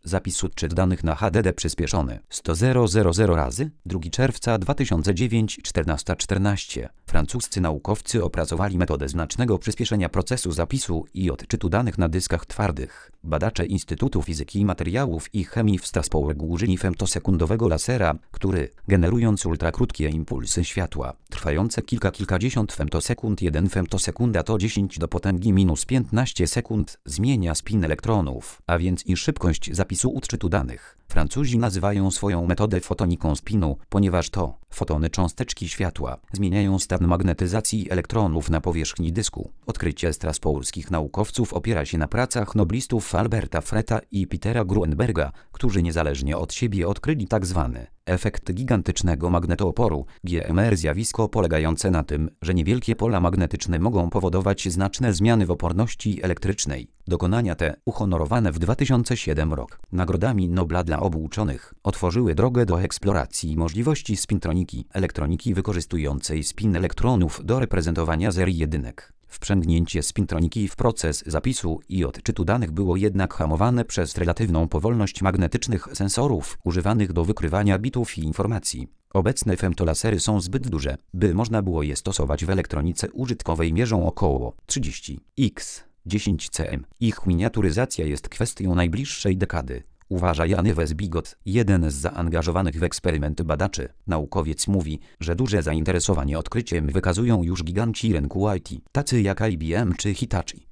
Zapis odczyt danych na HDD przyspieszony 100 000 razy. 2 czerwca 2009 14:14. Francuscy naukowcy opracowali metodę znacznego przyspieszenia procesu zapisu i odczytu danych na dyskach twardych. Badacze Instytutu Fizyki i Materiałów i Chemii w Strasbourgu użyli femtosekundowego lasera, który, generując ultrakrótkie impulsy światła, trwające kilkadziesiąt femtosekund, 1 femtosekunda to 10 do potęgi minus 15 sekund, zmienia spin elektronów, a więc i szybkość zapisu odczytu danych. Francuzi nazywają swoją metodę fotoniką spinu, ponieważ to fotony cząsteczki światła zmieniają stan magnetyzacji elektronów na powierzchni dysku. Odkrycie strasbourskich naukowców opiera się na pracach noblistów Alberta Freta i Petera Gruenberga, którzy niezależnie od siebie odkryli tzw. efekt gigantycznego magnetooporu, GMR, zjawisko polegające na tym, że niewielkie pola magnetyczne mogą powodować znaczne zmiany w oporności elektrycznej. Dokonania te, uhonorowane w 2007 rok nagrodami Nobla dla obu uczonych, otworzyły drogę do eksploracji możliwości spintroniki, elektroniki wykorzystującej spin elektronów do reprezentowania serii jedynek. Wprzęgnięcie spintroniki w proces zapisu i odczytu danych było jednak hamowane przez relatywną powolność magnetycznych sensorów używanych do wykrywania bitów i informacji. Obecne femtolasery są zbyt duże, by można było je stosować w elektronice użytkowej, mierzą około 30 x 10 cm. Ich miniaturyzacja jest kwestią najbliższej dekady, uważa Jan Yves Bigot, jeden z zaangażowanych w eksperymenty badaczy. Naukowiec mówi, że duże zainteresowanie odkryciem wykazują już giganci rynku IT, tacy jak IBM czy Hitachi.